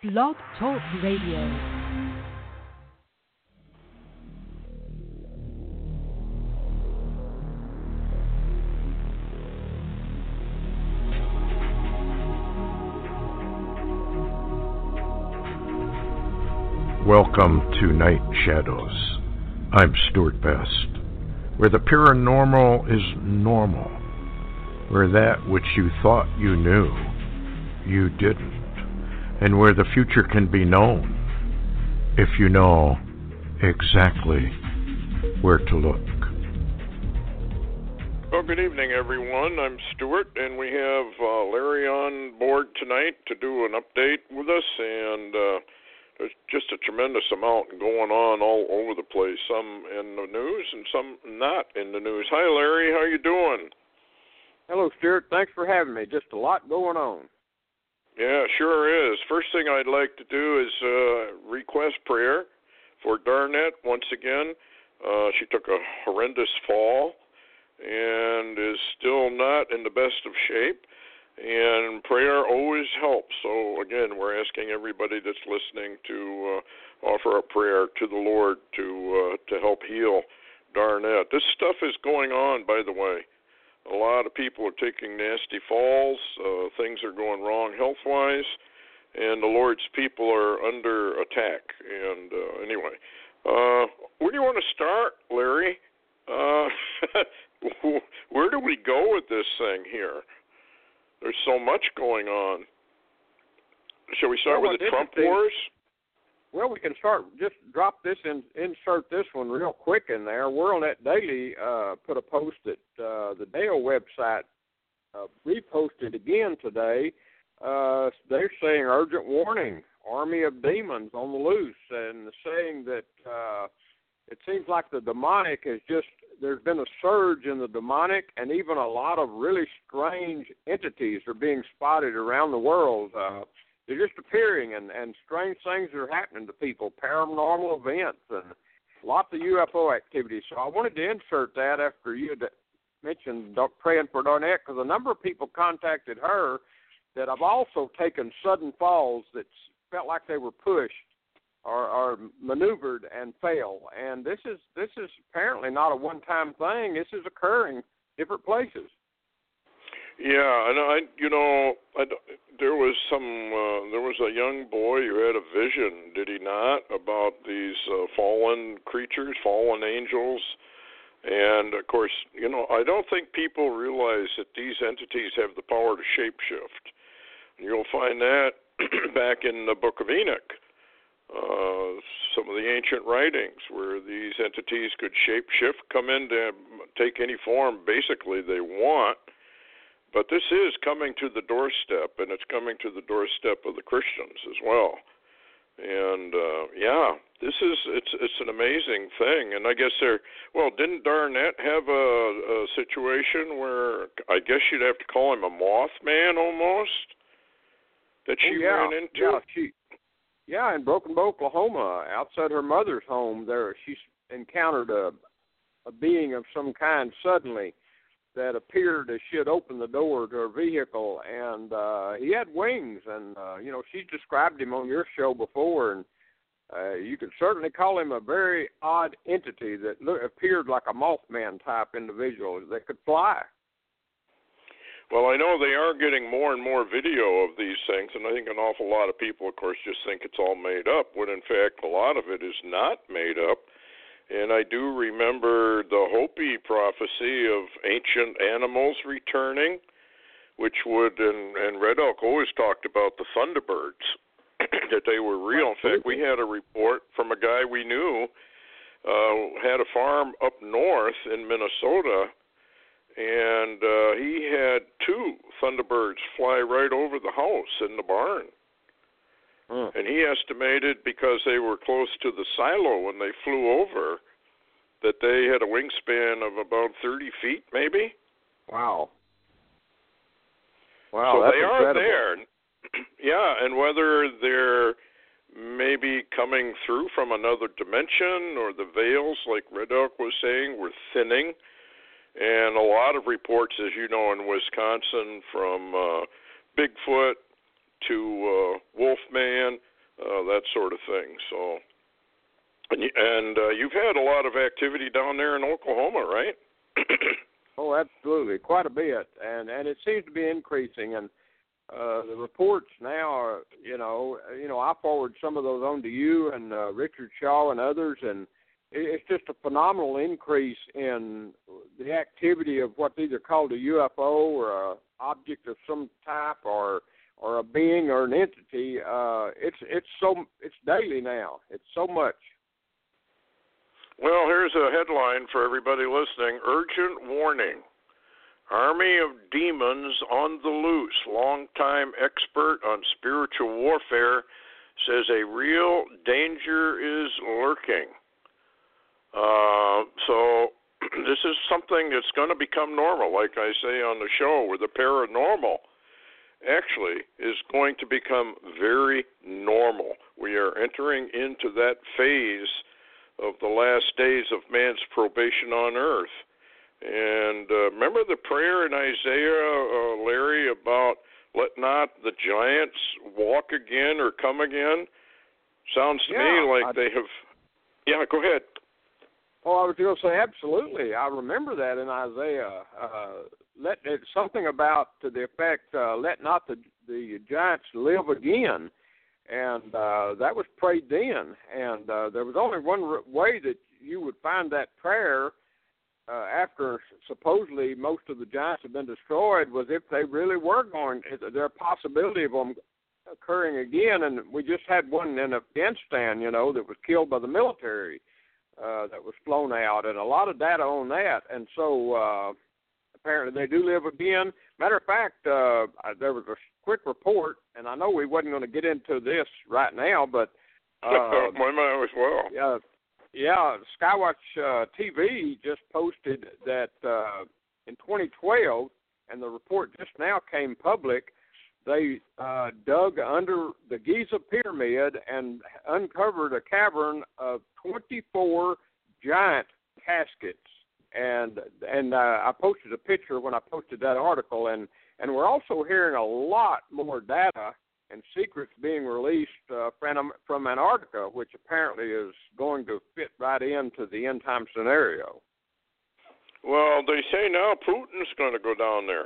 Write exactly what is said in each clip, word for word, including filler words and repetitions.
Blog Talk Radio. Welcome to Night Shadows. I'm Stuart Best, where the paranormal is normal, where that which you thought you knew, you didn't, and where the future can be known if you know exactly where to look. Well, good evening, everyone. I'm Stuart, and we have uh, Larry on board tonight to do an update with us, and uh, there's just a tremendous amount going on all over the place, some in the news and some not in the news. Hi, Larry. How you doing? Hello, Stuart. Thanks for having me. Just a lot going on. Yeah, sure is. First thing I'd like to do is uh, request prayer for Darnette once again. Uh, she took a horrendous fall and is still not in the best of shape. And prayer always helps. So, again, we're asking everybody that's listening to uh, offer up prayer to the Lord to uh, to help heal Darnette. This stuff is going on, by the way. A lot of people are taking nasty falls. Uh, things are going wrong health-wise, and the Lord's people are under attack. And uh, anyway, uh, where do you want to start, Larry? Uh, where do we go with this thing here? There's so much going on. Shall we start well, with the Trump wars? Well, we can start, just drop this and insert this one real quick in there. WorldNet Daily uh, put a post that uh, the Dale website uh, reposted again today. Uh, they're saying urgent warning, army of demons on the loose, and saying that uh, it seems like the demonic has just, there's been a surge in the demonic, and even a lot of really strange entities are being spotted around the world. Uh, they're just appearing, and, and strange things are happening to people, paranormal events, and lots of U F O activity. So I wanted to insert that after you had mentioned praying for Darnette, because a number of people contacted her that have also taken sudden falls that felt like they were pushed or, or maneuvered and fell. And this is this is apparently not a one-time thing. This is occurring different places. Yeah, and I, you know, I, there was some, uh, there was a young boy who had a vision, did he not, about these uh, fallen creatures, fallen angels, and of course, you know, I don't think people realize that these entities have the power to shapeshift. You'll find that back in the Book of Enoch, uh, some of the ancient writings where these entities could shapeshift, come in to take any form basically they want. But this is coming to the doorstep, and it's coming to the doorstep of the Christians as well. And uh, yeah, this is it's it's an amazing thing. And I guess there, well, didn't Darnette have a, a situation where I guess you'd have to call him a Mothman almost that she oh, yeah. ran into? Yeah, she, yeah, in Broken Bow, Oklahoma, outside her mother's home, there she encountered a a being of some kind suddenly that appeared as she had opened the door to her vehicle, and uh, he had wings, and, uh, you know, she's described him on your show before, and uh, you could certainly call him a very odd entity that look, appeared like a Mothman-type individual that could fly. Well, I know they are getting more and more video of these things, and I think an awful lot of people, of course, just think it's all made up, when in fact a lot of it is not made up. And I do remember the Hopi prophecy of ancient animals returning, which would, and, and Red Elk always talked about the Thunderbirds, that they were real. In fact, we had a report from a guy we knew, uh, had a farm up north in Minnesota, and uh, he had two Thunderbirds fly right over the house in the barn. Mm. And he estimated, because they were close to the silo when they flew over, that they had a wingspan of about thirty feet, maybe. Wow. Wow, so that's they incredible. are there. Yeah, and whether they're maybe coming through from another dimension or the veils, like Red Elk was saying, were thinning. And a lot of reports, as you know, in Wisconsin, from uh, Bigfoot to uh, Wolfman sort of thing. So, and, and uh, you've had a lot of activity down there in Oklahoma, right? Oh, absolutely, quite a bit, and and it seems to be increasing. And uh, the reports now are, you know, you know, I forward some of those on to you and uh, Richard Shaw and others, and it's just a phenomenal increase in the activity of what's either called a U F O or a object of some type, or or a being or an entity. Uh, it's it's so it's daily now. It's so much. Well, here's a headline for everybody listening. Urgent warning. Army of demons on the loose. Longtime expert on spiritual warfare says a real danger is lurking. Uh, so this is something that's going to become normal, like I say on the show, where the paranormal actually is going to become very normal. We are entering into that phase of the last days of man's probation on earth. And uh, remember the prayer in Isaiah, uh, Larry, about let not the giants walk again or come again? Sounds to yeah, me like I, they have... Yeah, go ahead. Oh, I was going to say absolutely. I remember that in Isaiah. Uh, let it's something about to the effect, uh, let not the, the giants live again. And uh, that was prayed then, and uh, there was only one r- way that you would find that prayer uh, after supposedly most of the giants had been destroyed, was if they really were going, there a possibility of them occurring again. And we just had one in Afghanistan, you know, that was killed by the military, uh, that was flown out, and a lot of data on that. And so uh, apparently they do live again. Matter of fact, uh, there was a quick report, and I know we wasn't going to get into this right now, but uh, my mind as well. Yeah, yeah. Skywatch uh, T V just posted that uh, in twenty twelve, and the report just now came public. They uh, dug under the Giza pyramid and uncovered a cavern of twenty-four giant caskets. And and uh, I posted a picture when I posted that article, and, and we're also hearing a lot more data and secrets being released uh, from, from Antarctica, which apparently is going to fit right into the end-time scenario. Well, they say now Putin's going to go down there.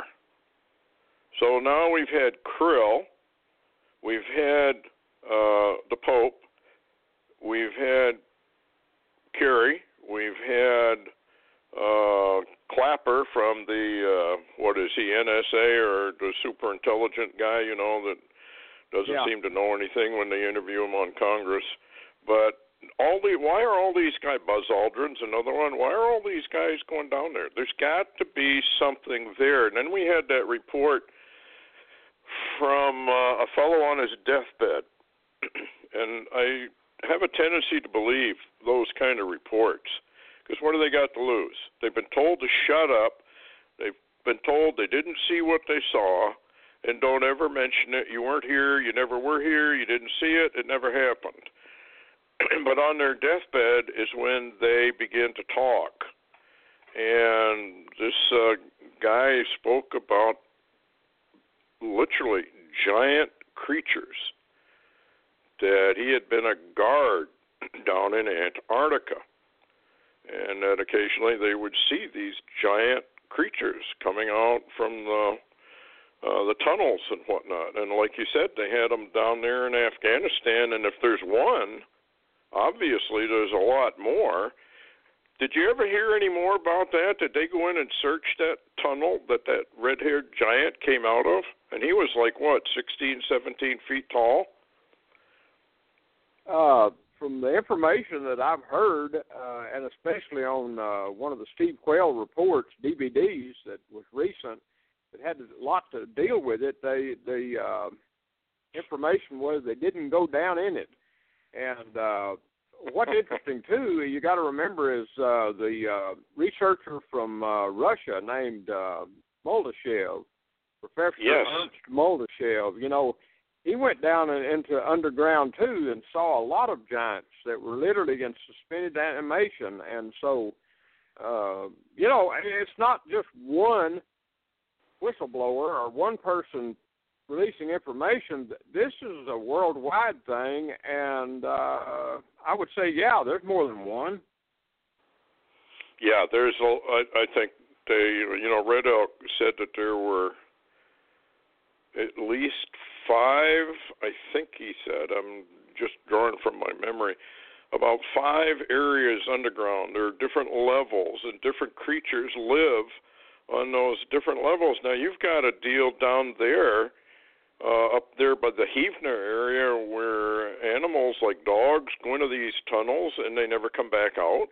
So now we've had Krill, we've had uh, the Pope, we've had Kerry, we've had uh, Clapper from the, uh, what is he, N S A, or the super intelligent guy, you know, that doesn't yeah. seem to know anything when they interview him on Congress. But all the why are all these guys, Buzz Aldrin's another one, why are all these guys going down there? There's got to be something there. And then we had that report from uh, a fellow on his deathbed. And I have a tendency to believe those kind of reports, because what do they got to lose? They've been told to shut up. They've been told they didn't see what they saw, and don't ever mention it. You weren't here. You never were here. You didn't see it. It never happened. But on their deathbed is when they begin to talk. And this uh, guy spoke about literally giant creatures, that he had been a guard down in Antarctica, and that occasionally they would see these giant creatures coming out from the uh, the tunnels and whatnot. And like you said, they had them down there in Afghanistan, and if there's one, obviously there's a lot more. Did you ever hear any more about that? Did they go in and search that tunnel that that red-haired giant came out of? And he was like, what, sixteen, seventeen feet tall? Uh, from the information that I've heard, uh, and especially on uh, one of the Steve Quayle reports, D V Ds that was recent, that had a lot to deal with it, they, the uh, information was they didn't go down in it. And uh, what's interesting, too, you got to remember is uh, the uh, researcher from uh, Russia named uh, Moldashev, Professor yes. Ernst Moldashev, you know, he went down into underground, too, and saw a lot of giants that were literally in suspended animation. And so, uh, you know, it's not just one whistleblower or one person releasing information. This is a worldwide thing, and uh, I would say, yeah, there's more than one. Yeah, there's. A, I, I think they, you know, Red Elk said that there were at least five. I think he said. I'm just drawing from my memory. About five areas underground. There are different levels, and different creatures live on those different levels. Now, you've got a deal down there, uh, up there by the Heavener area, where animals like dogs go into these tunnels and they never come back out.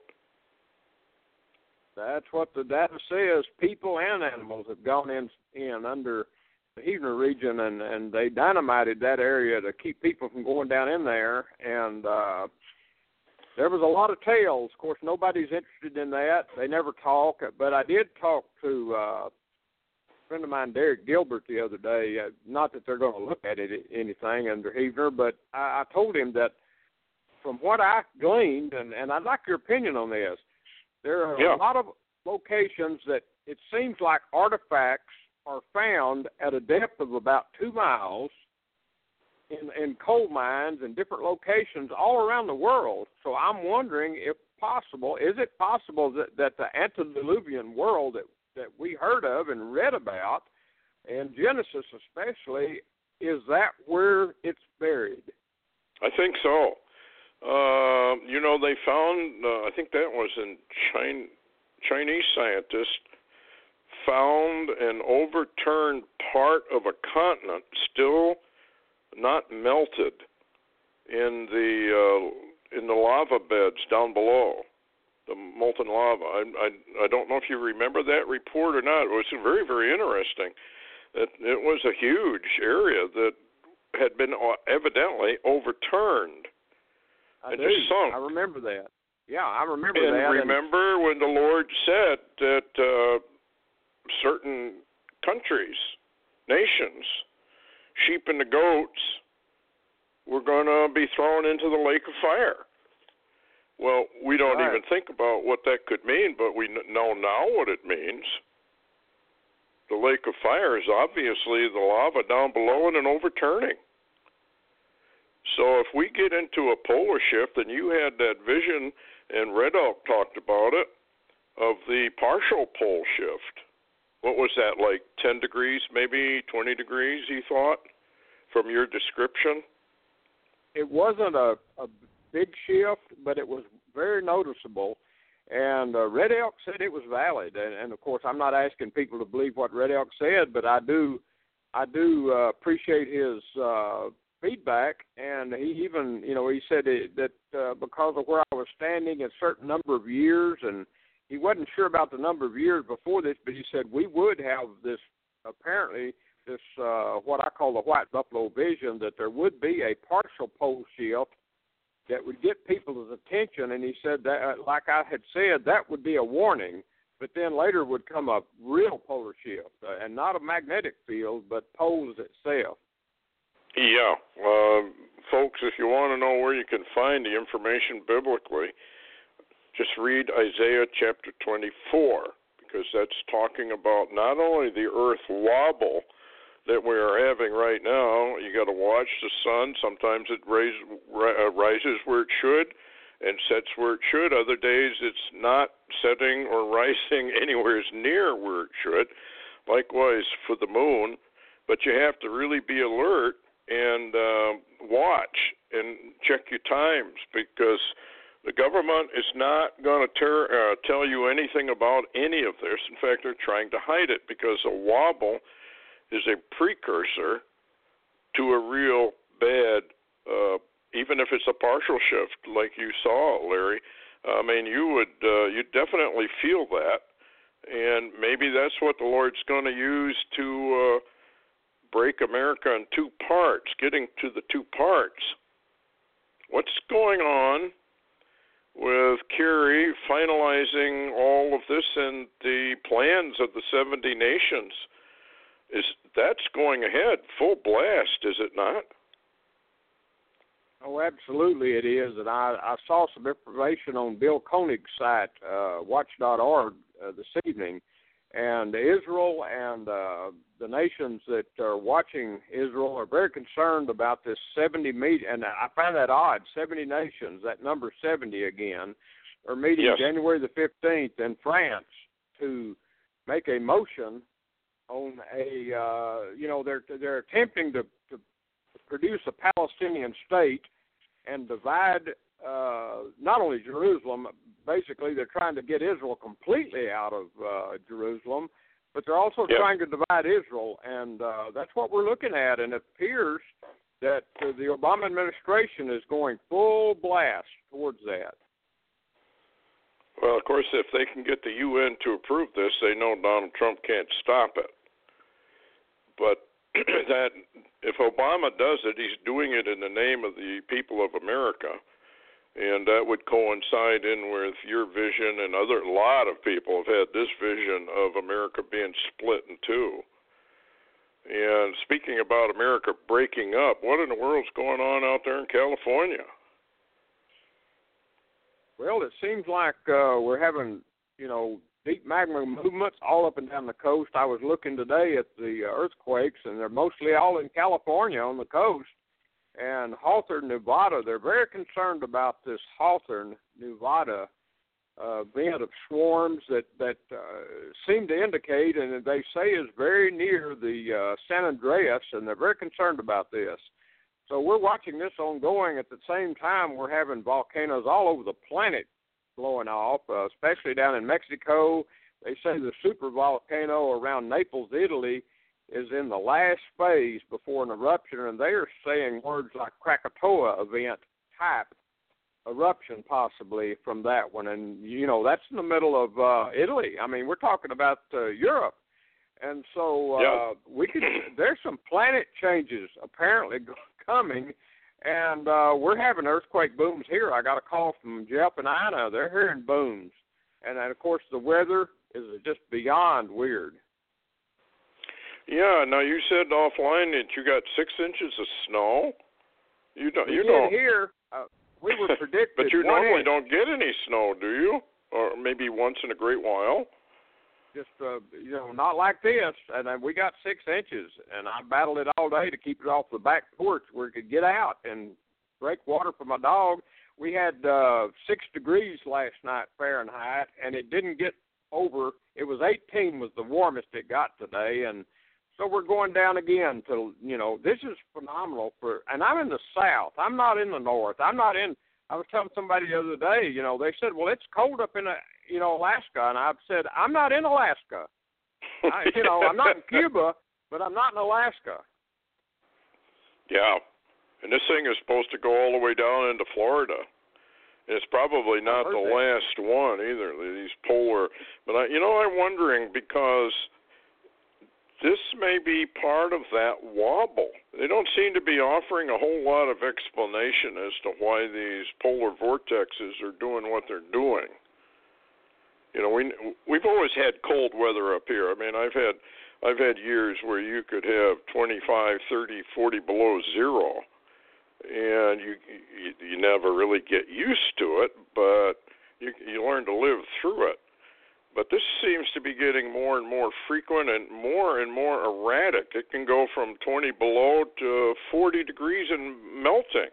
That's what the data says. People and animals have gone in, in under the Heavener region, and, and they dynamited that area to keep people from going down in there, and uh, there was a lot of tales. Of course, nobody's interested in that. They never talk. But I did talk to uh, a friend of mine, Derek Gilbert, the other day. Uh, not that they're going to look at it anything under Heavener, but I, I told him that from what I gleaned, and, and I'd like your opinion on this, there are yeah. a lot of locations that it seems like artifacts are found at a depth of about two miles in, in coal mines and different locations all around the world. So I'm wondering if possible, is it possible that, that the antediluvian world that, that we heard of and read about, and Genesis especially, is that where it's buried? I think so. Uh, you know, they found, uh, I think that was in China, Chinese scientists found an overturned part of a continent still not melted in the uh, in the lava beds down below, the molten lava. I, I I don't know if you remember that report or not. It was very, very interesting. It, it was a huge area that had been evidently overturned I and do. just sunk. I remember that. Yeah, I remember and that. Remember and when the Lord said that uh, certain countries, nations, sheep and the goats were going to be thrown into the lake of fire. Well, we don't right. even think about what that could mean, but we know now what it means. The lake of fire is obviously the lava down below and an overturning. So if we get into a polar shift, and you had that vision, and Red Elk talked about it, of the partial pole shift. What was that, like ten degrees, maybe twenty degrees, you thought, from your description? It wasn't a, a big shift, but it was very noticeable. And uh, Red Elk said it was valid. And, and, of course, I'm not asking people to believe what Red Elk said, but I do I do uh, appreciate his uh, feedback. And he even, you know, he said it, that uh, because of where I was standing a certain number of years, and he wasn't sure about the number of years before this, but he said we would have this, apparently, this uh, what I call the white buffalo vision, that there would be a partial pole shift that would get people's attention. And he said that, like I had said, that would be a warning, but then later would come a real polar shift, uh, and not a magnetic field, but poles itself. Yeah. Uh, folks, if you want to know where you can find the information biblically, just read Isaiah chapter twenty-four, because that's talking about not only the earth wobble that we are having right now. You got to watch the sun. Sometimes it raise, uh, rises where it should and sets where it should. Other days it's not setting or rising anywhere near where it should. Likewise for the moon. But you have to really be alert and uh, watch and check your times, because the government is not going to ter- uh, tell you anything about any of this. In fact, they're trying to hide it, because a wobble is a precursor to a real bad, uh, even if it's a partial shift like you saw, Larry. I mean, you would uh, you definitely feel that, and maybe that's what the Lord's going to use to uh, break America in two parts, getting to the two parts. What's going on with Kerry finalizing all of this and the plans of the seventy nations? Is that's going ahead full blast, is it not? Oh, absolutely it is. And I, I saw some information on Bill Koenig's site, uh, watch dot org, uh, this evening, And Israel and uh, the nations that are watching Israel are very concerned about this seventy meet, and I find that odd. seventy nations, that number seventy again, are meeting yes. January the fifteenth in France to make a motion on a, uh, you know, they're they're attempting to, to produce a Palestinian state and divide uh, not only Jerusalem. Basically, they're trying to get Israel completely out of uh, Jerusalem, but they're also yep. trying to divide Israel, and uh, that's what we're looking at. And it appears that uh, the Obama administration is going full blast towards that. Well, of course, if they can get the U N to approve this, they know Donald Trump can't stop it. But that if Obama does it, he's doing it in the name of the people of America. And that would coincide in with your vision, and other a lot of people have had this vision of America being split in two. And speaking about America breaking up, what in the world's going on out there in California? Well, it seems like uh, we're having, you know, deep magma movements all up and down the coast. I was looking today at the uh, earthquakes, and they're mostly all in California on the coast. And Hawthorne, Nevada, they're very concerned about this Hawthorne, Nevada uh, event of swarms that, that uh, seem to indicate, and they say is very near the uh, San Andreas, and they're very concerned about this. So we're watching this ongoing. At the same time, we're having volcanoes all over the planet blowing off, uh, especially down in Mexico. They say the super volcano around Naples, Italy, is in the last phase before an eruption, and they are saying words like Krakatoa event type eruption possibly from that one. And, you know, that's in the middle of uh, Italy. I mean, we're talking about uh, Europe. And so uh, yeah. we could, there's some planet changes apparently coming, and uh, we're having earthquake booms here. I got a call from Jeff and Ina. They're hearing booms. And, then, of course, the weather is just beyond weird. Yeah, now you said offline that you got six inches of snow. You don't. We you did don't. here. Uh, we were predicted. But you one normally inch. don't get any snow, do you? Or maybe once in a great while. Just uh, you know, not like this. And uh, we got six inches, and I battled it all day to keep it off the back porch where it could get out and break water for my dog. We had uh, six degrees last night Fahrenheit, and it didn't get over. It was eighteen was the warmest it got today, and so we're going down again to, you know, this is phenomenal for, and I'm in the South. I'm not in the North. I'm not in, I was telling somebody the other day, you know, they said, well, it's cold up in, a, you know, Alaska. And I've said, I'm not in Alaska. I, you know, I'm not in Cuba, but I'm not in Alaska. Yeah. And this thing is supposed to go all the way down into Florida. And it's probably not the that. last one either, these polar. But, I, you know, I'm wondering because this may be part of that wobble. They don't seem to be offering a whole lot of explanation as to why these polar vortexes are doing what they're doing. You know, we we've always had cold weather up here. I mean, I've had I've had years where you could have twenty-five, thirty, forty below zero, and you you, you never really get used to it, but you you learn to live through it. But this seems to be getting more and more frequent and more and more erratic. It can go from twenty below to forty degrees and melting.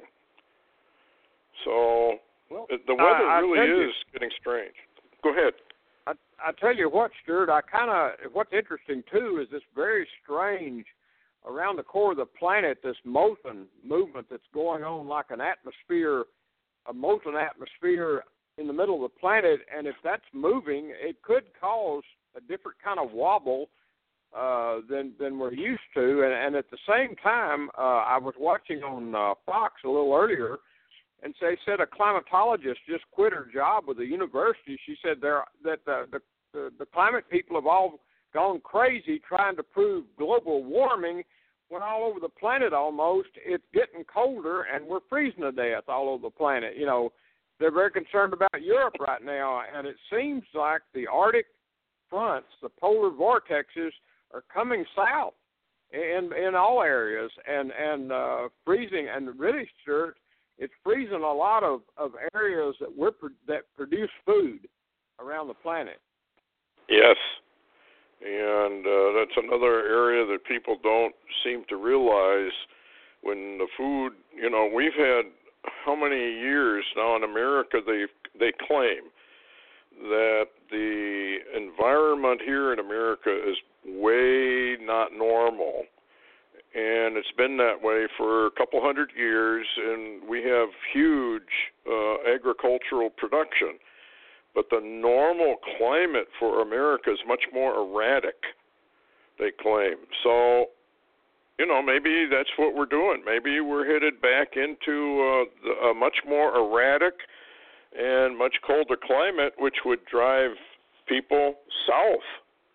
So well, the weather I, I really is you, getting strange. Go ahead. I, I tell you what, Stuart, I kind of, what's interesting, too, is this very strange, around the core of the planet, this molten movement that's going on like an atmosphere, a molten atmosphere in the middle of the planet, and if that's moving, it could cause a different kind of wobble uh, than than we're used to. And, and at the same time, uh, I was watching on uh, Fox a little earlier, and they said a climatologist just quit her job with the university. She said there that the, the the the climate people have all gone crazy trying to prove global warming, when all over the planet almost it's getting colder and we're freezing to death all over the planet. You know. They're very concerned about Europe right now, and it seems like the Arctic fronts, the polar vortexes, are coming south in in all areas and and uh, freezing. And really, Stuart, it's freezing a lot of, of areas that we're that produce food around the planet. Yes, And uh, that's another area that people don't seem to realize when the food, you know, we've had how many years now in America they they claim that the environment here in America is way not normal. And it's been that way for a couple hundred years, and we have huge uh, agricultural production. But the normal climate for America is much more erratic, they claim. So, you know, maybe that's what we're doing. Maybe we're headed back into uh, a much more erratic and much colder climate, which would drive people south.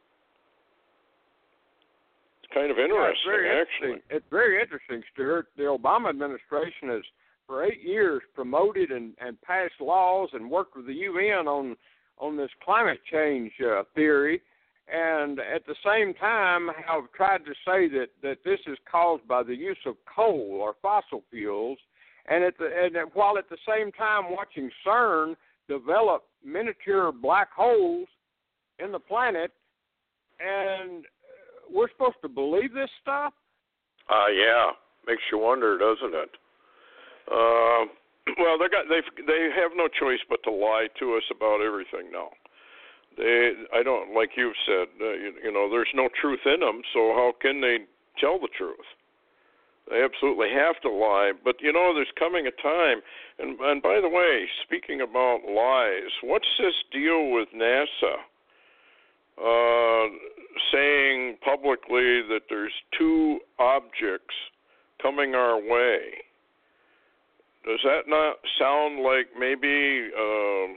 It's kind of interesting, yeah, it's very actually. Interesting. It's very interesting, Stuart. The Obama administration has, for eight years, promoted and, and passed laws and worked with the U N on on this climate change uh, theory, and at the same time have tried to say that, that this is caused by the use of coal or fossil fuels, and at the and while at the same time watching CERN develop miniature black holes in the planet, and we're supposed to believe this stuff? Uh, yeah, makes you wonder, doesn't it? Uh, well, they got they they have no choice but to lie to us about everything now. They, I don't like you've said, uh, you, you know, there's no truth in them. So how can they tell the truth? They absolutely have to lie. But you know, there's coming a time. And and by the way, speaking about lies, what's this deal with NASA uh, saying publicly that there's two objects coming our way? Does that not sound like maybe uh,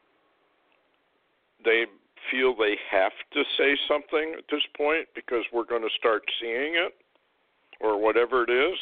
they feel they have to say something at this point because we're going to start seeing it or whatever it is?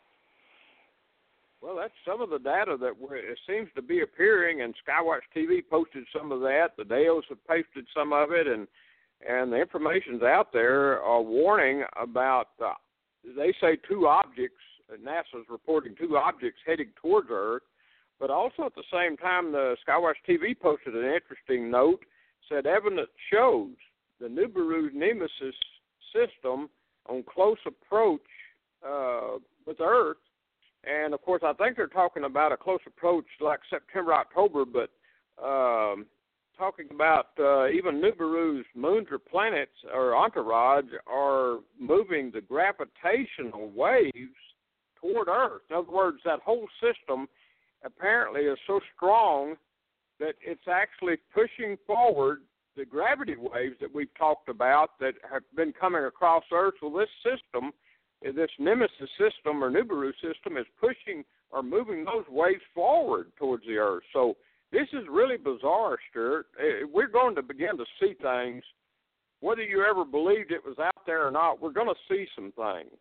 Well, that's some of the data that we're, it seems to be appearing, and Skywatch T V posted some of that. The Deos have posted some of it, and and the information's out there uh, warning about, uh, they say two objects. NASA's reporting two objects heading towards Earth, but also at the same time, the Skywatch T V posted an interesting note, said evidence shows the Nibiru Nemesis system on close approach uh, with Earth, and of course I think they're talking about a close approach like September, October, but um, talking about uh, even Nibiru's moons or planets or entourage are moving the gravitational waves toward Earth. In other words, that whole system apparently is so strong that it's actually pushing forward the gravity waves that we've talked about that have been coming across Earth. Well, this system, this Nemesis system or Nibiru system, is pushing or moving those waves forward towards the Earth. So this is really bizarre, Stuart. We're going to begin to see things. Whether you ever believed it was out there or not, we're going to see some things.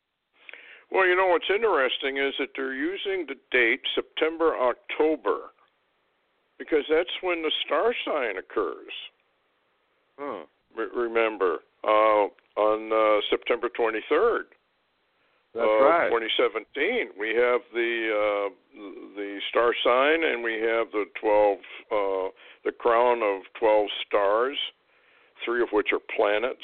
Well, you know, what's interesting is that they're using the date September, October, because that's when the star sign occurs. Hmm. Re- remember, uh, on uh, September twenty-third, that's uh, right. twenty seventeen, we have the uh, the star sign, and we have the twelve, uh, the crown of twelve stars, three of which are planets,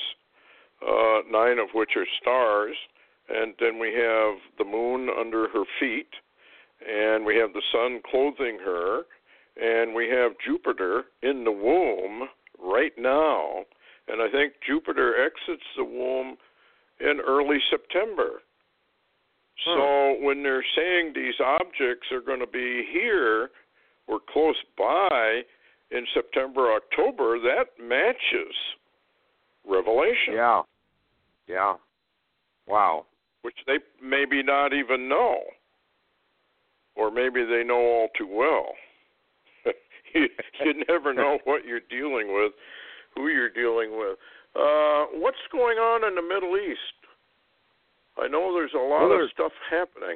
uh, nine of which are stars. And then we have the moon under her feet, and we have the sun clothing her, and we have Jupiter in the womb right now. And I think Jupiter exits the womb in early September. Huh. So when they're saying these objects are going to be here or close by in September, October, that matches Revelation. Yeah. Yeah. Wow. Which they maybe not even know, or maybe they know all too well. you, you never know what you're dealing with, who you're dealing with. Uh, what's going on in the Middle East? I know there's a lot well, of stuff happening.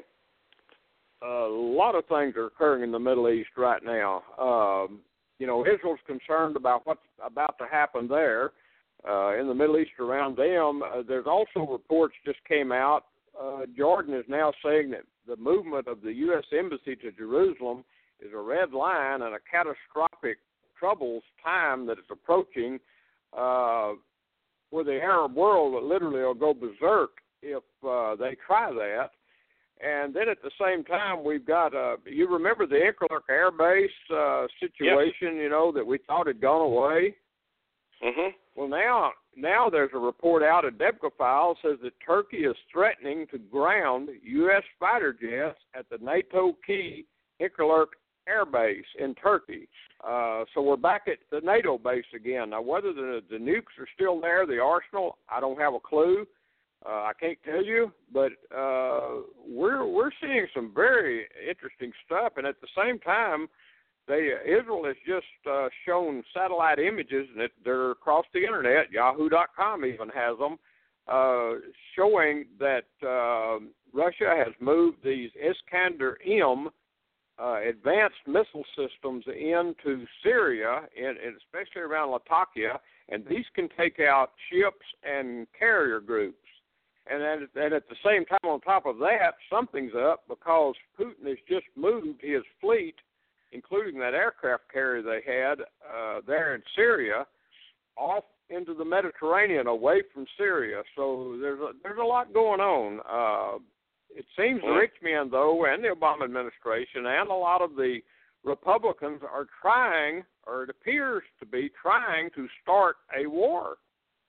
A lot of things are occurring in the Middle East right now. Um, you know, Israel's concerned about what's about to happen there. Uh, in the Middle East around them, uh, there's also reports just came out. Uh, Jordan is now saying that the movement of the U S Embassy to Jerusalem is a red line and a catastrophic troubles time that is approaching. Uh, where the Arab world literally will go berserk if uh, they try that. And then at the same time, we've got, uh, you remember the Incirlik Air Base uh, situation, yep. you know, that we thought had gone away? Mm-hmm. Well, now now there's a report out at Debka Files says that Turkey is threatening to ground U S fighter jets at the NATO key Incirlik Air Base in Turkey. Uh, so we're back at the NATO base again. Now, whether the, the nukes are still there, the arsenal, I don't have a clue. Uh, I can't tell you, but uh, we're we're seeing some very interesting stuff, and at the same time, they Israel has just uh, shown satellite images, and they're across the internet. Yahoo dot com even has them, uh, showing that uh, Russia has moved these Iskander-M uh, advanced missile systems into Syria, and, and especially around Latakia, and these can take out ships and carrier groups. And then, and at the same time, on top of that, something's up because Putin has just moved his fleet, including that aircraft carrier they had uh, there in Syria, off into the Mediterranean, away from Syria. So there's a, there's a lot going on. Uh, it seems the rich men, though, and the Obama administration, and a lot of the Republicans are trying, or it appears to be trying, to start a war.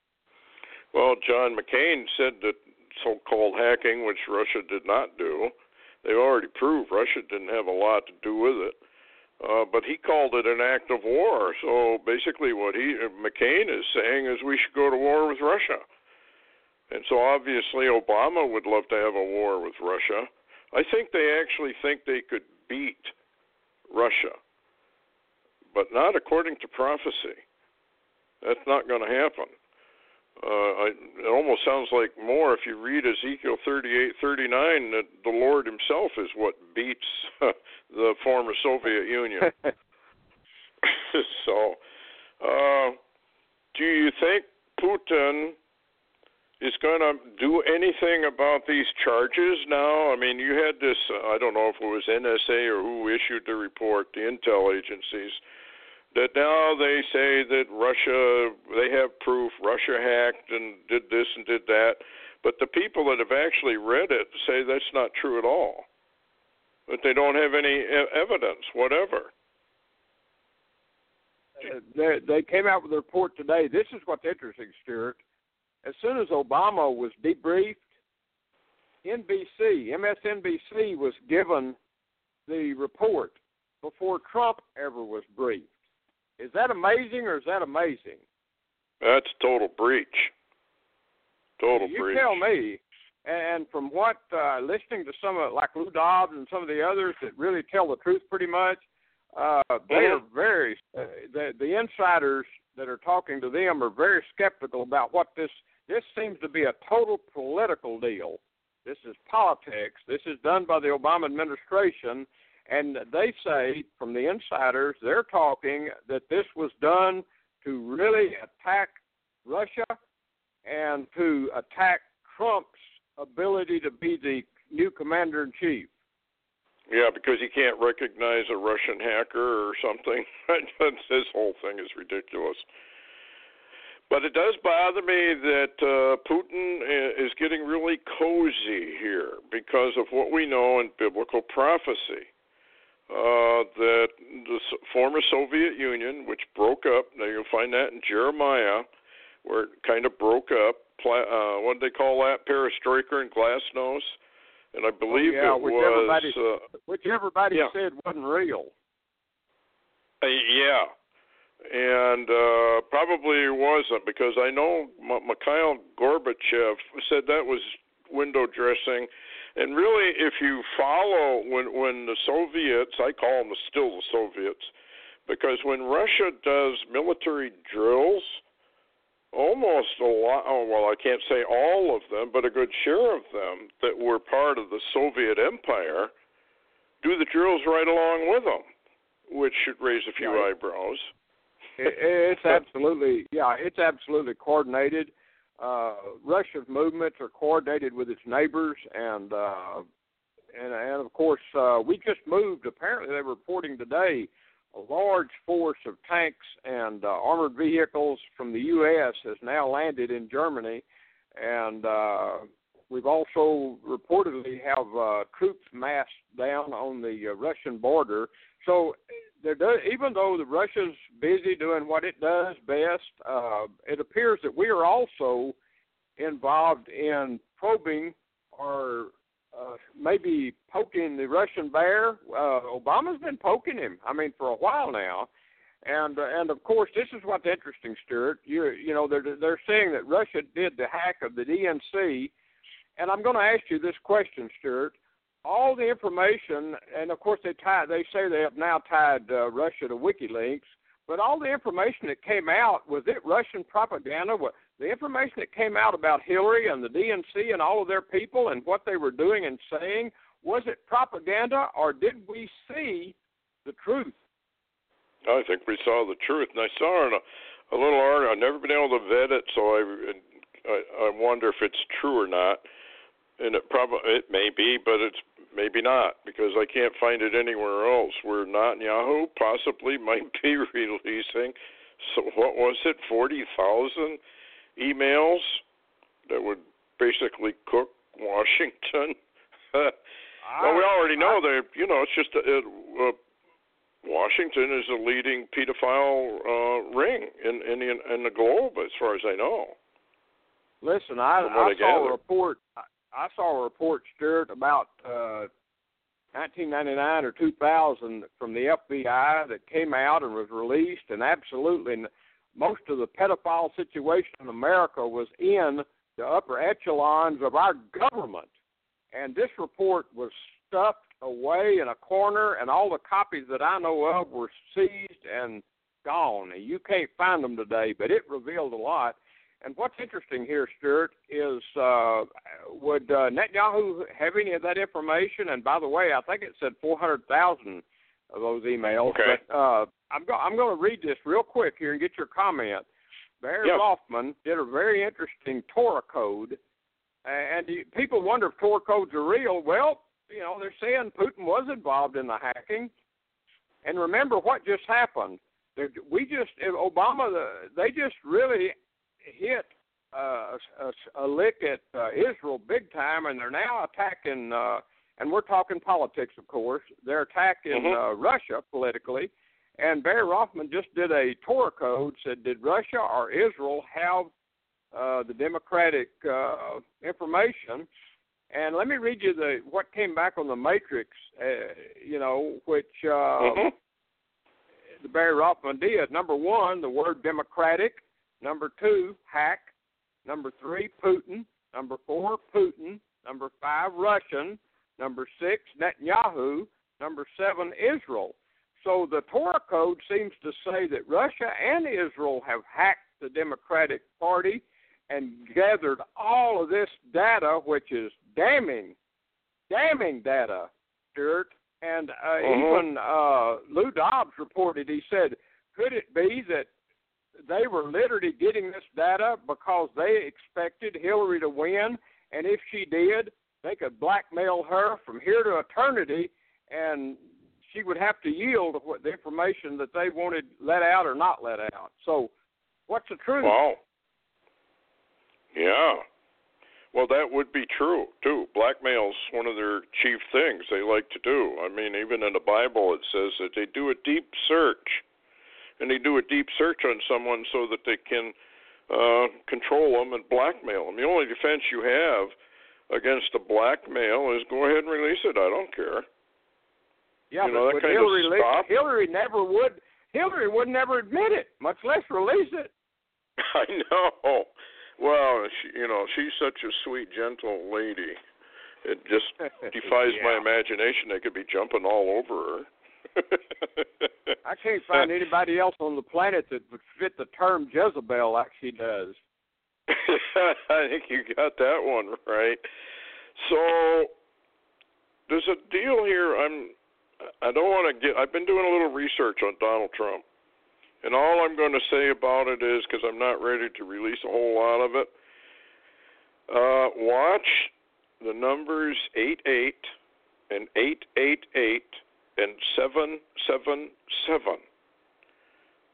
Well, John McCain said that so-called hacking, which Russia did not do, they've already proved Russia didn't have a lot to do with it. Uh, but he called it an act of war. So basically what he McCain is saying is we should go to war with Russia. And so obviously Obama would love to have a war with Russia. I think they actually think they could beat Russia, but not according to prophecy. That's not going to happen. Uh, I, it almost sounds like more if you read Ezekiel thirty-eight, thirty-nine, that the Lord himself is what beats the former Soviet Union. So, uh, do you think Putin is going to do anything about these charges now? I mean, you had this, uh, I don't know if it was N S A or who issued the report, the intel agencies, that now they say that Russia, they have proof Russia hacked and did this and did that, but the people that have actually read it say that's not true at all, that they don't have any e- evidence, whatever. Uh, they, they came out with a report today. This is what's interesting, Stuart. As soon as Obama was debriefed, N B C, M S N B C was given the report before Trump ever was briefed. Is that amazing or is that amazing? That's total breach. Total you breach. You tell me. And from what, uh, listening to some of, like Lou Dobbs and some of the others that really tell the truth pretty much, uh, they mm-hmm. are very, uh, the, the insiders that are talking to them are very skeptical about what this, this seems to be a total political deal. This is politics. This is done by the Obama administration. And they say, from the insiders, they're talking that this was done to really attack Russia and to attack Trump's ability to be the new commander-in-chief. Yeah, because he can't recognize a Russian hacker or something. This whole thing is ridiculous. But it does bother me that uh, Putin is getting really cozy here because of what we know in biblical prophecy. Uh, that the former Soviet Union, which broke up, now you'll find that in Jeremiah, where it kind of broke up. Uh, what did they call that? Perestroika and glasnost. And I believe oh, yeah, it which was... Everybody, uh, which everybody yeah. said wasn't real. Uh, yeah. And uh, probably it wasn't, because I know M- Mikhail Gorbachev said that was window dressing. And really, if you follow when when the Soviets, I call them still the Soviets, because when Russia does military drills, almost a lot, oh, well, I can't say all of them, but a good share of them that were part of the Soviet Empire do the drills right along with them, which should raise a few right. eyebrows. It, it's absolutely, yeah, it's absolutely coordinated. Uh, Russia's movements are coordinated with its neighbors, and uh, and, and of course, uh, we just moved. Apparently, they were reporting today a large force of tanks and uh, armored vehicles from the U S has now landed in Germany, and uh, we've also reportedly have uh, troops massed down on the uh, Russian border. So there does, even though the Russia's busy doing what it does best, uh, it appears that we are also involved in probing or uh, maybe poking the Russian bear. Uh, Obama's been poking him, I mean, for a while now. And, uh, and of course, this is what's interesting, Stuart. You, you know, they're, they're saying that Russia did the hack of the D N C. And I'm going to ask you this question, Stuart. All the information, and of course they tie, they say they have now tied uh, Russia to WikiLeaks, but all the information that came out, was it Russian propaganda? The information that came out about Hillary and the D N C and all of their people and what they were doing and saying, was it propaganda, or did we see the truth? I think we saw the truth, and I saw in a, a little article. I've never been able to vet it, so I, I, I wonder if it's true or not. And it probably it may be, but it's maybe not, because I can't find it anywhere else. Where Netanyahu possibly might be releasing, so what was it, forty thousand emails that would basically cook Washington? Well, we already know that, you know, it's just a, it, uh, Washington is a leading pedophile uh, ring in, in the in the globe, as far as I know. Listen, I, I saw a report. I saw a report, Stuart, about uh, nineteen ninety-nine or two thousand from the F B I that came out and was released, and absolutely most of the pedophile situation in America was in the upper echelons of our government. And this report was stuffed away in a corner, and all the copies that I know of were seized and gone. You can't find them today, but it revealed a lot. And what's interesting here, Stuart, is uh, would uh, Netanyahu have any of that information? And by the way, I think it said four hundred thousand of those emails. Okay. But uh, I'm, go- I'm going to read this real quick here and get your comment. Barry yep. Rothman did a very interesting Torah code. And you, people wonder if Torah codes are real. Well, you know, they're saying Putin was involved in the hacking. And remember what just happened. They're, we just, Obama, they just really hit uh, a, a lick at uh, Israel big time, and they're now attacking, uh, and we're talking politics, of course, they're attacking mm-hmm. uh, Russia politically. And Barry Rothman just did a Torah code, said, did Russia or Israel have uh, the Democratic uh, information? And let me read you the what came back on the matrix, uh, you know, which uh, mm-hmm. the Barry Rothman did. Number one, the word Democratic. Number two, hack. Number three, Putin. Number four, Putin. Number five, Russian. Number six, Netanyahu. Number seven, Israel. So the Torah code seems to say that Russia and Israel have hacked the Democratic Party and gathered all of this data, which is damning, damning data, Stuart. And uh, mm-hmm. even uh, Lou Dobbs reported, he said, could it be that they were literally getting this data because they expected Hillary to win, and if she did, they could blackmail her from here to eternity, and she would have to yield to what the information that they wanted let out or not let out. So what's the truth? Wow. Yeah. Well, that would be true, too. Blackmail's one of their chief things they like to do. I mean, even in the Bible it says that they do a deep search. And they do a deep search on someone so that they can uh, control them and blackmail them. The only defense you have against the blackmail is go ahead and release it. I don't care. Yeah, you know, but that kind Hillary, of stop. Hillary never would. Hillary would never admit it, much less release it. I know. Well, she, you know, she's such a sweet, gentle lady. It just defies yeah. my imagination. They could be jumping all over her. I can't find anybody else on the planet that would fit the term Jezebel like she does. I think you got that one right. So there's a deal here. I'm. I don't want to get. I've been doing a little research on Donald Trump, and all I'm going to say about it is, because I'm not ready to release a whole lot of it. Uh, watch the numbers eight eight and eight eight eight. And seven seven seven.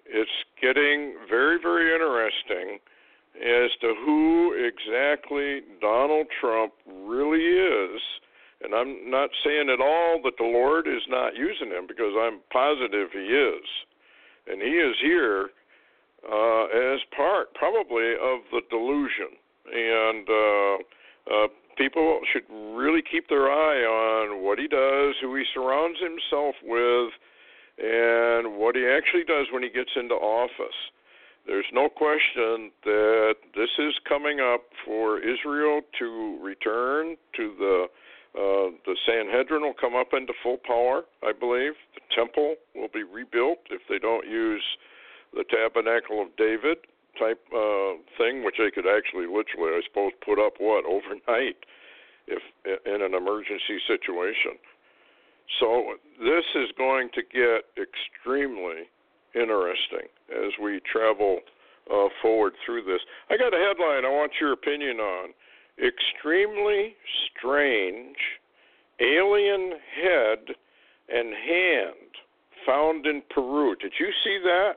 it's getting very, very interesting as to who exactly Donald Trump really is. And I'm not saying at all that the Lord is not using him, because I'm positive he is. And he is here uh, as part, probably, of the delusion. And uh, uh, people should really keep their eye on what he does, who he surrounds himself with, and what he actually does when he gets into office. There's no question that this is coming up for Israel to return to the uh, the Sanhedrin will come up into full power, I believe. The temple will be rebuilt if they don't use the Tabernacle of David type uh, thing, which they could actually literally, I suppose, put up, what, overnight if in an emergency situation. So this is going to get extremely interesting as we travel uh, forward through this. I got a headline I want your opinion on. Extremely strange alien head and hand found in Peru. Did you see that?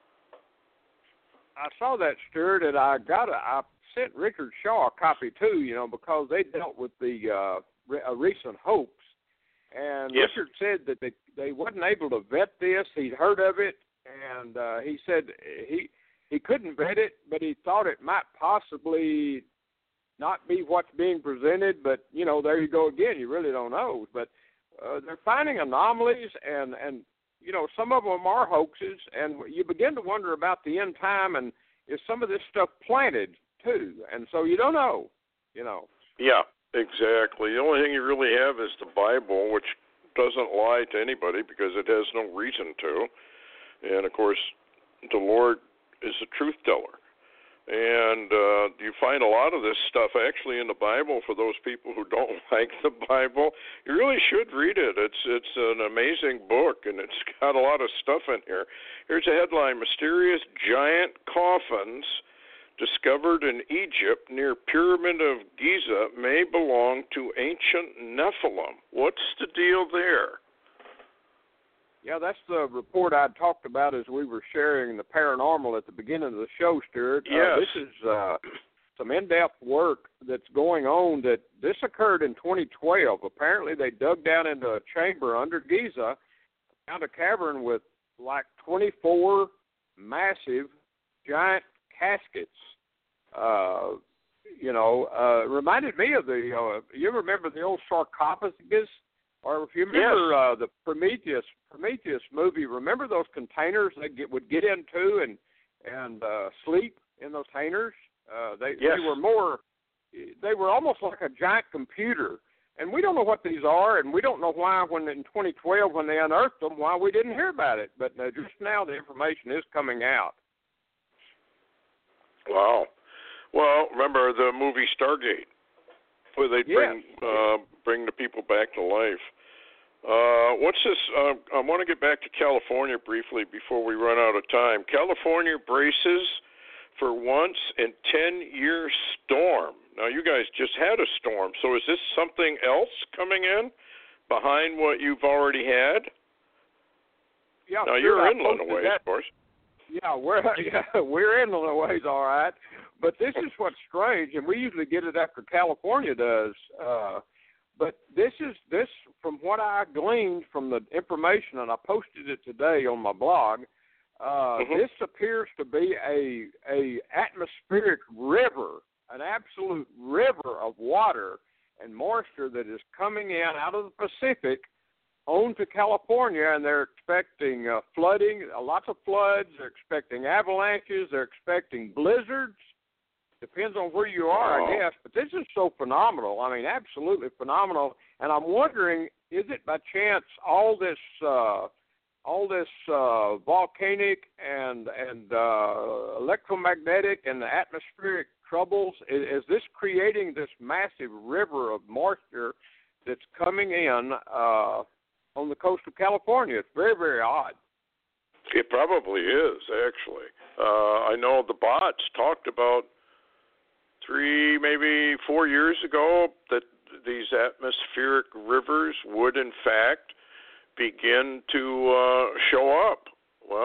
I saw that, Stuart, and I got a, I sent Richard Shaw a copy too, you know, because they dealt with the uh, re- a recent hoax. And yes. Richard said that they, they wasn't able to vet this. He'd heard of it, and uh, he said he he couldn't vet it, but he thought it might possibly not be what's being presented. But, you know, there you go again. You really don't know. But uh, they're finding anomalies, and, and, you know, some of them are hoaxes, and you begin to wonder about the end time, and is some of this stuff planted, too? And so you don't know, you know. Yeah. Exactly. The only thing you really have is the Bible, which doesn't lie to anybody because it has no reason to. And, of course, the Lord is a truth teller. And uh, you find a lot of this stuff actually in the Bible for those people who don't like the Bible. You really should read it. It's it's an amazing book, and it's got a lot of stuff in here. Here's a headline: Mysterious giant coffins discovered in Egypt near Pyramid of Giza may belong to ancient Nephilim. What's the deal there? Yeah, that's the report I talked about as we were sharing the paranormal at the beginning of the show, Stuart. Yes. Uh, this is uh, some in-depth work that's going on. That this occurred in twenty twelve. Apparently, they dug down into a chamber under Giza, found a cavern with like twenty-four massive, giant caskets. Uh, you know, uh, reminded me of the. Uh, you remember the old sarcophagus? Or if you remember yes. uh, the Prometheus Prometheus movie, remember those containers they get, would get into and and uh, sleep in those containers? Uh, they yes. they were more, they were almost like a giant computer. And we don't know what these are, and we don't know why. When in twenty twelve, when they unearthed them, why we didn't hear about it. But uh, just now, the information is coming out. Wow. Well, remember the movie Stargate, where they bring yes. uh, bring the people back to life. Uh, what's this? Uh, I want to get back to California briefly before we run out of time. California braces for once in ten-year storm. Now, you guys just had a storm, so is this something else coming in behind what you've already had? Yeah, now, sure, you're I inland a ways, that. of course. Yeah, we're yeah, we're inland a ways, all right. But this is what's strange, and we usually get it after California does. Uh, but this is this, from what I gleaned from the information, and I posted it today on my blog. Uh, mm-hmm. This appears to be a a atmospheric river, an absolute river of water and moisture that is coming in out of the Pacific onto California, and they're expecting uh, flooding, uh, lots of floods. They're expecting avalanches. They're expecting blizzards. Depends on where you are, oh. I guess. But this is so phenomenal. I mean, absolutely phenomenal. And I'm wondering, is it by chance all this uh, all this uh, volcanic and and uh, electromagnetic and the atmospheric troubles? Is, is this creating this massive river of moisture that's coming in uh, on the coast of California? It's very, very odd. It probably is, actually. Uh, I know the bots talked about three, maybe four years ago that these atmospheric rivers would, in fact, begin to uh, show up. Well,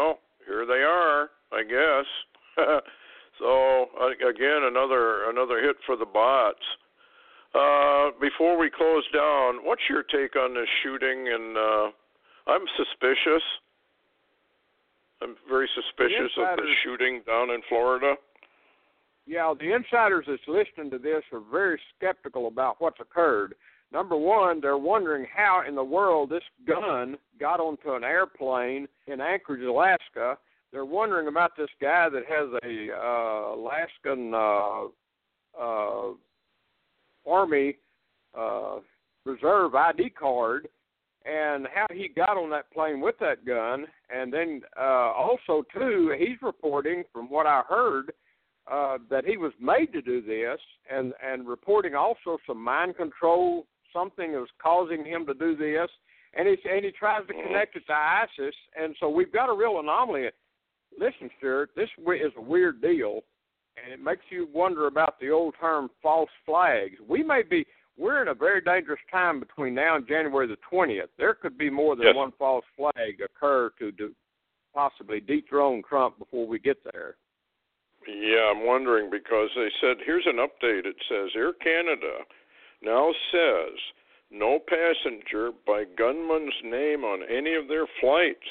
here they are, I guess. So again, another another hit for the bots. Uh, before we close down, what's your take on this shooting? And uh, I'm suspicious. I'm very suspicious of the shooting down in Florida. Yeah, the insiders that's listening to this are very skeptical about what's occurred. Number one, they're wondering how in the world this gun got onto an airplane in Anchorage, Alaska. They're wondering about this guy that has a uh, Alaskan uh, uh, Army uh, Reserve I D card and how he got on that plane with that gun. And then uh, also, too, he's reporting, from what I heard, uh, that he was made to do this and, and reporting also some mind control, something that was causing him to do this. And, he's, and he tries to connect it to ISIS. And so we've got a real anomaly. Listen, Stuart, this is a weird deal, and it makes you wonder about the old term false flags. We may be, we're in a very dangerous time between now and January the twentieth. There could be more than yes. one false flag occur to do, possibly dethrone Trump before we get there. Yeah, I'm wondering because they said, here's an update. It says Air Canada now says no passenger by gunman's name on any of their flights.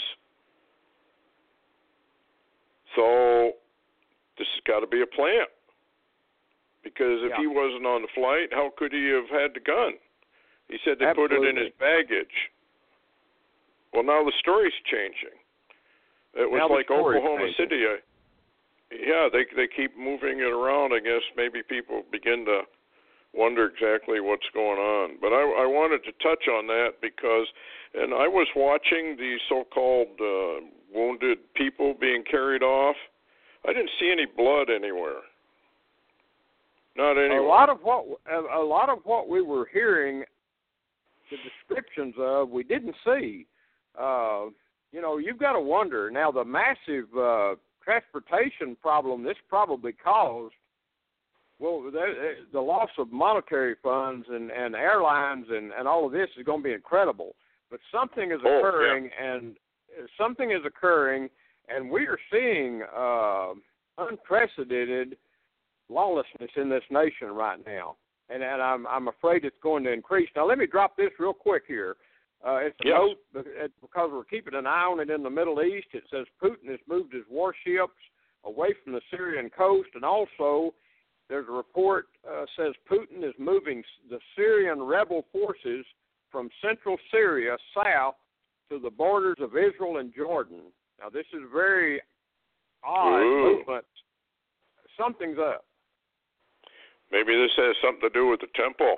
So this has got to be a plant, because if yeah. he wasn't on the flight, how could he have had the gun? He said they Absolutely. put it in his baggage. Well, now the story's changing. It was now like Oklahoma changing. City. I, yeah, they they keep moving it around. I guess maybe people begin to wonder exactly what's going on. But I, I wanted to touch on that because, and I was watching the so-called uh, wounded people being carried off. I didn't see any blood anywhere. Not anywhere. A lot of what a lot of what we were hearing, the descriptions of, we didn't see. Uh, you know, you've got to wonder now. The massive uh, transportation problem this probably caused. Well, the, the loss of monetary funds and, and airlines and, and all of this is going to be incredible. But something is occurring, oh, yeah. and something is occurring, and we are seeing uh, unprecedented lawlessness in this nation right now. And, and I'm I'm afraid it's going to increase. Now, let me drop this real quick here. Uh, it's a yes. note because we're keeping an eye on it in the Middle East. It says Putin has moved his warships away from the Syrian coast, and also there's a report uh, says Putin is moving the Syrian rebel forces from central Syria south to the borders of Israel and Jordan. Now, this is very odd Ooh. movement. Something's up. Maybe this has something to do with the temple.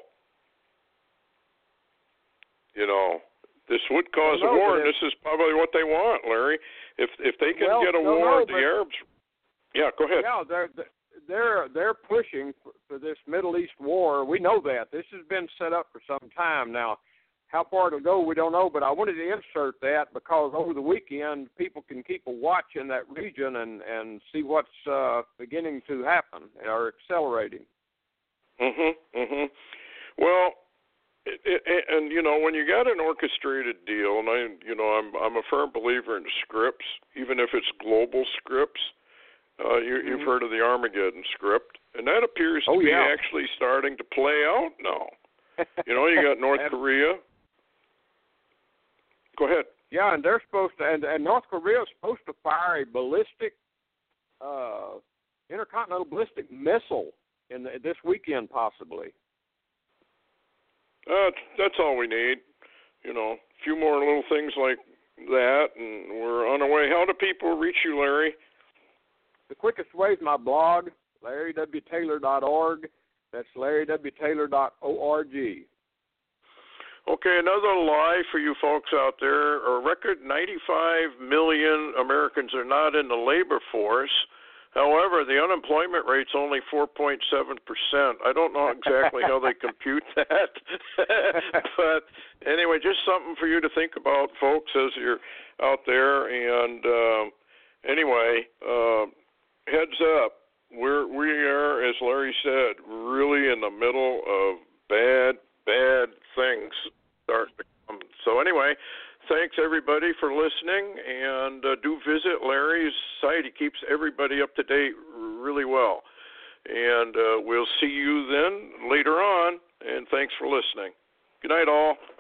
You know, this would cause no, a war, and if, this is probably what they want, Larry. If if they can well, get a no, war, no, the Arabs. Yeah, go ahead. Yeah, they're they're they're pushing for, for this Middle East war. We know that this has been set up for some time now. How far it'll go, we don't know. But I wanted to insert that because over the weekend, people can keep a watch in that region and and see what's uh, beginning to happen or accelerating. Mhm. Mhm. Well. It, it, and you know, when you got an orchestrated deal, and I, you know, I'm I'm a firm believer in scripts, even if it's global scripts. Uh, you, mm-hmm. You've heard of the Armageddon script, and that appears to oh, be yeah. actually starting to play out now. You know, you got North Korea. Go ahead. Yeah, and they're supposed to, and, and North Korea is supposed to fire a ballistic, uh, intercontinental ballistic missile in the, this weekend, possibly. Uh, that's all we need. You know, a few more little things like that, and we're on our way. How do people reach you, Larry? The quickest way is my blog, larry w taylor dot org. That's larry w taylor dot org. Okay, another lie for you folks out there. A record ninety-five million Americans are not in the labor force. However, the unemployment rate's only four point seven percent. I don't know exactly how they compute that. But anyway, just something for you to think about, folks, as you're out there. And uh, anyway, uh, heads up. We're, we are, as Larry said, really in the middle of bad, bad things starting to come. So anyway, thanks everybody for listening, and uh, do visit Larry's site. He keeps everybody up to date really well. And uh, we'll see you then later on, and thanks for listening. Good night, all.